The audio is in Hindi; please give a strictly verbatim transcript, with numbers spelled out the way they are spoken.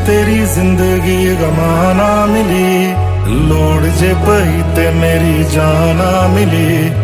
तेरी जिंदगी गमाना मिली, लोड़ जे पई ते मेरी जाना मिली।